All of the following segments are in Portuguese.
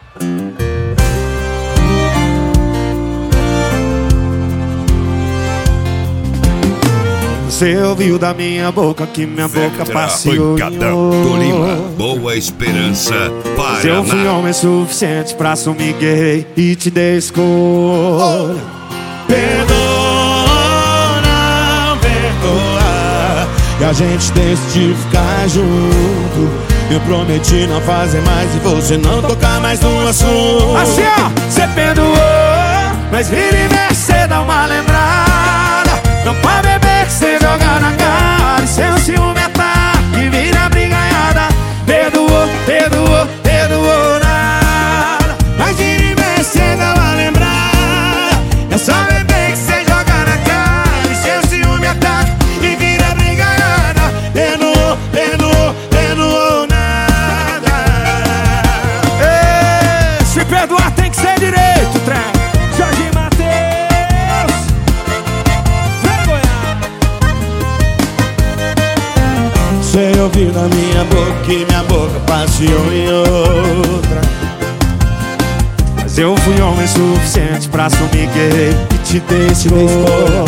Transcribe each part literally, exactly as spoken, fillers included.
Você ouviu da minha boca que minha boca passeou em Tolima, Boa Esperança, Paraná. Eu fui homem suficiente pra assumir que errei e te dei escolha. Perdoa, não perdoa, e a gente decidiu ficar junto. Eu prometi não fazer mais e você não tocar mais no assunto. Assim ó, cê perdoou, mas vira e mexe cê dá uma lembrada. Não pode beber que cê joga na cara, e seu ciúme ataque vira brigaiada. Perdoou, perdoou, perdoou nada, mas vira e mexe cê dá uma lembrada. É só beber que cê joga na cara, e seu ciúme ataque e vira brigaiada. Perdoou, perdoou, perdoou nada. Ei, se perdoar tem que ser direito, trem. Jorge Mateus, vergonha. Você ouviu na minha boca que minha boca passeou em outra. Mas eu fui homem suficiente pra assumir que errei e te dei escolha.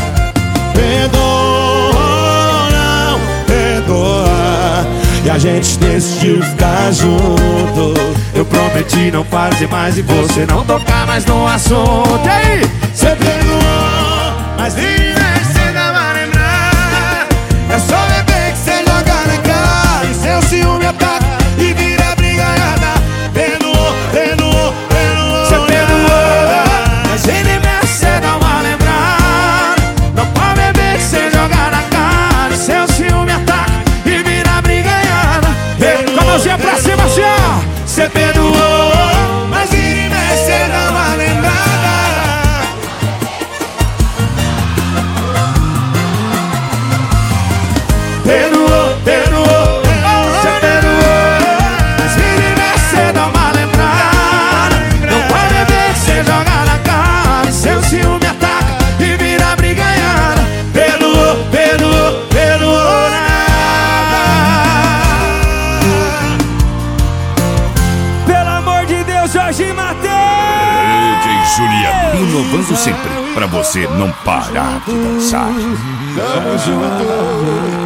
Perdoa, não perdoa, e a gente decidiu ficar junto. Eu prometi não fazer mais e você não tocar mais no assunto. E aí? Cê perdoou, mas vira e mexe cê dá uma lembrada. É só beber que cê joga na cara, e seu ciúme ataca e vira brigaiada. Perdoou, perdoou, perdoou. Cê perdoou, mas vira e mexe cê dá uma lembrada. Não pode beber que cê joga na cara, e seu ciúme ataca e vira brigaiada. Com a mãozinha pra cima, assim ó. Cê perdoou, mas vira e mexe cê dá uma lembrada. Perdoou, perdoou, cê perdoou, mas vira e mexe cê dá uma lembrada. Não pode beber que cê joga na cara, e seu ciúme ataca e vira brigaiada. Perdoou, perdoou, perdoou nada. Pelo amor de Deus, Jorge Mateus! D J Juliano, inovando sempre, pra você não parar de dançar. Tamo junto.